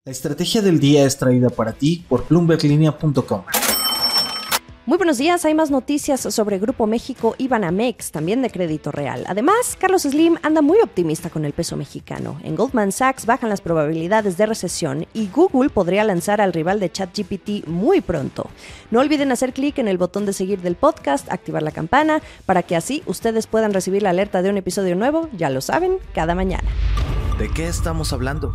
La estrategia del día es traída para ti por BloombergLinea.com. Muy buenos días, hay más noticias sobre Grupo México y Banamex, también de Crédito Real. Además, Carlos Slim anda muy optimista con el peso mexicano. En Goldman Sachs bajan las probabilidades de recesión y Google podría lanzar al rival de ChatGPT muy pronto. No olviden hacer clic en el botón de seguir del podcast, activar la campana, para que así ustedes puedan recibir la alerta de un episodio nuevo, ya lo saben, cada mañana. ¿De qué estamos hablando?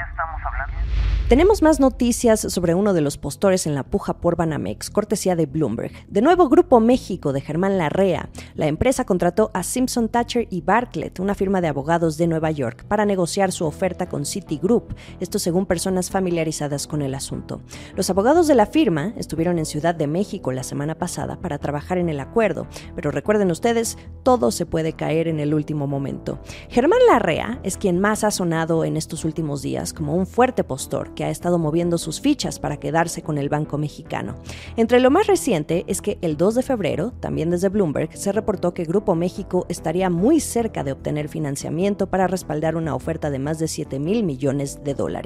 Tenemos más noticias sobre uno de los postores en la puja por Banamex, cortesía de Bloomberg. De nuevo, Grupo México de Germán Larrea. La empresa contrató a Simpson Thacher y Bartlett, una firma de abogados de Nueva York, para negociar su oferta con Citigroup, esto según personas familiarizadas con el asunto. Los abogados de la firma estuvieron en Ciudad de México la semana pasada para trabajar en el acuerdo, pero recuerden ustedes, todo se puede caer en el último momento. Germán Larrea es quien más ha sonado en estos últimos días como un fuerte postor que ha estado moviendo sus fichas para quedarse con el Banco Mexicano. Entre lo más reciente es que el 2 de febrero, también desde Bloomberg, se reportó que Grupo México estaría muy cerca de obtener financiamiento para respaldar una oferta de más de $7,000 millones.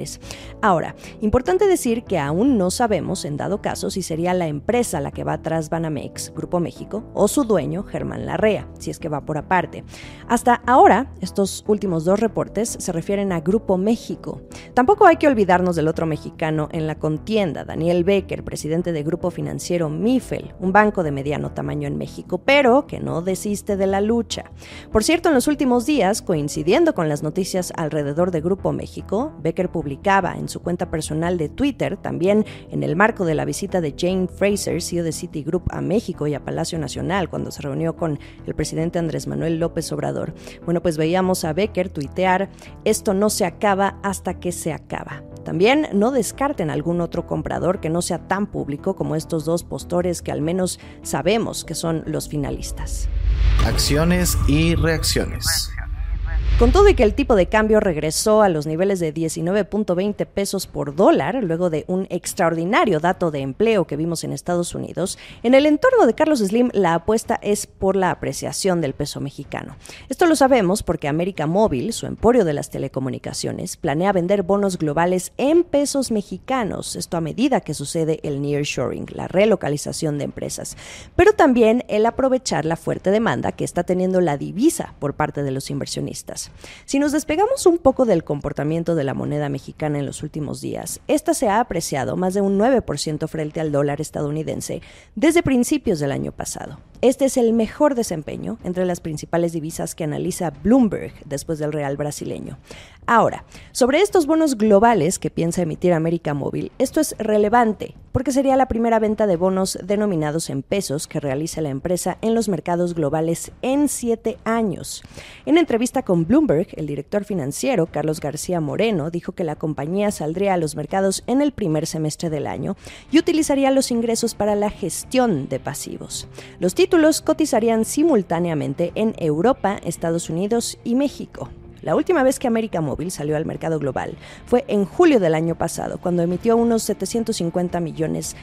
Ahora, importante decir que aún no sabemos, en dado caso, si sería la empresa la que va tras Banamex, Grupo México, o su dueño, Germán Larrea, si es que va por aparte. Hasta ahora, estos últimos dos reportes se refieren a Grupo México. Tampoco hay que olvidarnos del otro mexicano en la contienda, Daniel Becker, presidente de Grupo Financiero Mifel, un banco de mediano tamaño en México, pero que no desiste de la lucha. Por cierto, en los últimos días, coincidiendo con las noticias alrededor de Grupo México, Becker publicaba en su cuenta personal de Twitter, también en el marco de la visita de Jane Fraser, CEO de Citigroup, a México y a Palacio Nacional, cuando se reunió con el presidente Andrés Manuel López Obrador. Bueno, pues veíamos a Becker tuitear: "Esto no se acaba hasta que se acaba". También no descarten algún otro comprador que no sea tan público como estos dos postores que al menos sabemos que son los finalistas. Acciones y reacciones. Con todo y que el tipo de cambio regresó a los niveles de 19.20 pesos por dólar, luego de un extraordinario dato de empleo que vimos en Estados Unidos, en el entorno de Carlos Slim la apuesta es por la apreciación del peso mexicano. Esto lo sabemos porque América Móvil, su emporio de las telecomunicaciones, planea vender bonos globales en pesos mexicanos, esto a medida que sucede el nearshoring, la relocalización de empresas, pero también el aprovechar la fuerte demanda que está teniendo la divisa por parte de los inversionistas. Si nos despegamos un poco del comportamiento de la moneda mexicana en los últimos días, esta se ha apreciado más de un 9% frente al dólar estadounidense desde principios del año pasado. Este es el mejor desempeño entre las principales divisas que analiza Bloomberg después del real brasileño. Ahora, sobre estos bonos globales que piensa emitir América Móvil, esto es relevante porque sería la primera venta de bonos denominados en pesos que realiza la empresa en los mercados globales en 7 años. En entrevista con Bloomberg, el director financiero, Carlos García Moreno, dijo que la compañía saldría a los mercados en el primer semestre del año y utilizaría los ingresos para la gestión de pasivos. Los títulos cotizarían simultáneamente en Europa, Estados Unidos y México. La última vez que América Móvil salió al mercado global fue en julio del año pasado, cuando emitió unos $750 millones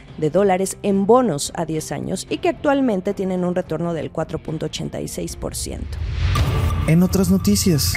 en bonos a 10 años y que actualmente tienen un retorno del 4.86%. En otras noticias.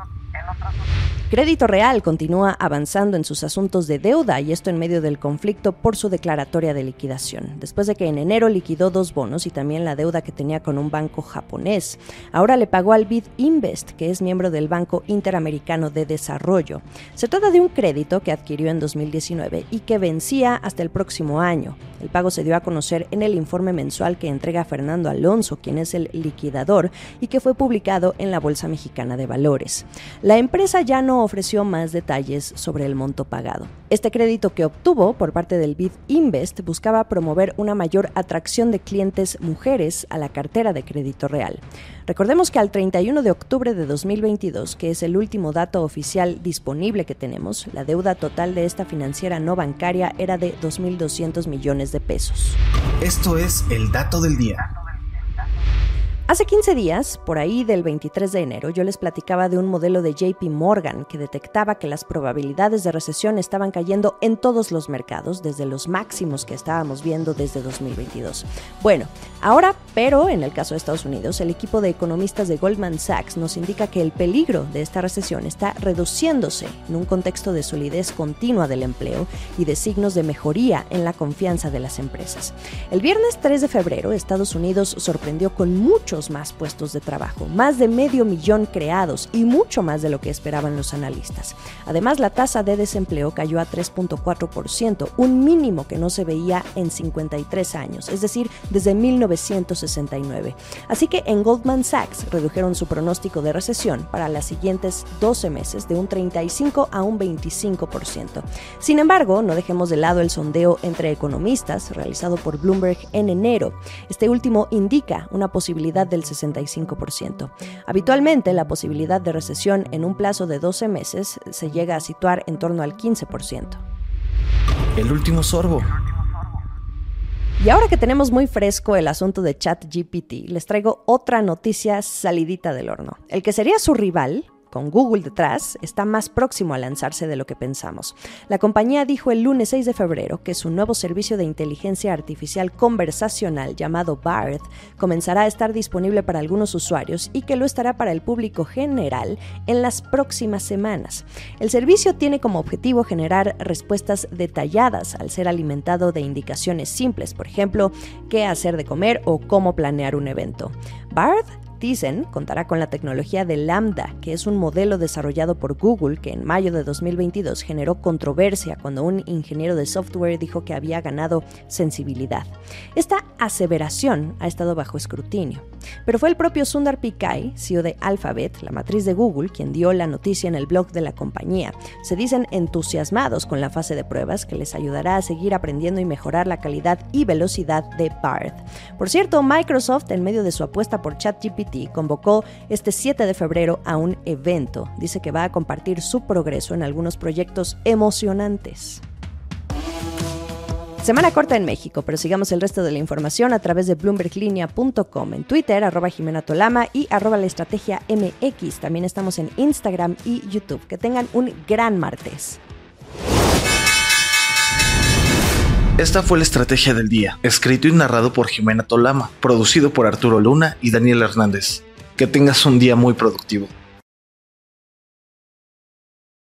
Crédito Real continúa avanzando en sus asuntos de deuda y esto en medio del conflicto por su declaratoria de liquidación, después de que en enero liquidó 2 bonos y también la deuda que tenía con un banco japonés. Ahora le pagó al BID Invest, que es miembro del Banco Interamericano de Desarrollo. Se trata de un crédito que adquirió en 2019 y que vencía hasta el próximo año. El pago se dio a conocer en el informe mensual que entrega Fernando Alonso, quien es el liquidador, y que fue publicado en la Bolsa Mexicana de Valores. La empresa ya no ofreció más detalles sobre el monto pagado. Este crédito que obtuvo por parte del BID Invest buscaba promover una mayor atracción de clientes mujeres a la cartera de Crédito Real. Recordemos que al 31 de octubre de 2022, que es el último dato oficial disponible que tenemos, la deuda total de esta financiera no bancaria era de 2.200 millones de pesos. Esto es el dato del día. Hace 15 días, por ahí del 23 de enero, yo les platicaba de un modelo de JP Morgan que detectaba que las probabilidades de recesión estaban cayendo en todos los mercados, desde los máximos que estábamos viendo desde 2022. Bueno, ahora, pero en el caso de Estados Unidos, el equipo de economistas de Goldman Sachs nos indica que el peligro de esta recesión está reduciéndose en un contexto de solidez continua del empleo y de signos de mejoría en la confianza de las empresas. El viernes 3 de febrero, Estados Unidos sorprendió con muchos más puestos de trabajo, más de 500,000 creados y mucho más de lo que esperaban los analistas. Además, la tasa de desempleo cayó a 3.4%, un mínimo que no se veía en 53 años, es decir, desde 1969. Así que en Goldman Sachs redujeron su pronóstico de recesión para las siguientes 12 meses de un 35 a un 25%. Sin embargo, no dejemos de lado el sondeo entre economistas realizado por Bloomberg en enero. Este último indica una posibilidad del 65%. Habitualmente, la posibilidad de recesión en un plazo de 12 meses se llega a situar en torno al 15%. El último sorbo. Y ahora que tenemos muy fresco el asunto de ChatGPT, les traigo otra noticia salidita del horno. El que sería su rival, con Google detrás, está más próximo a lanzarse de lo que pensamos. La compañía dijo el lunes 6 de febrero que su nuevo servicio de inteligencia artificial conversacional llamado Bard comenzará a estar disponible para algunos usuarios y que lo estará para el público general en las próximas semanas. El servicio tiene como objetivo generar respuestas detalladas al ser alimentado de indicaciones simples, por ejemplo, qué hacer de comer o cómo planear un evento. Bard, dicen, contará con la tecnología de Lambda, que es un modelo desarrollado por Google que en mayo de 2022 generó controversia cuando un ingeniero de software dijo que había ganado sensibilidad. Esta aseveración ha estado bajo escrutinio, pero fue el propio Sundar Pichai, CEO de Alphabet, la matriz de Google, quien dio la noticia en el blog de la compañía. Se dicen entusiasmados con la fase de pruebas que les ayudará a seguir aprendiendo y mejorar la calidad y velocidad de Bard. Por cierto, Microsoft, en medio de su apuesta por ChatGPT, convocó este 7 de febrero a un evento. Dice que va a compartir su progreso en algunos proyectos emocionantes. Semana corta en México, pero sigamos el resto de la información a través de bloomberglinea.com, en Twitter, @JimenaTolama y @LaEstrategiaMX. También estamos en Instagram y YouTube. Que tengan un gran martes. Esta fue la Estrategia del Día, escrito y narrado por Jimena Tolama, producido por Arturo Luna y Daniel Hernández. Que tengas un día muy productivo.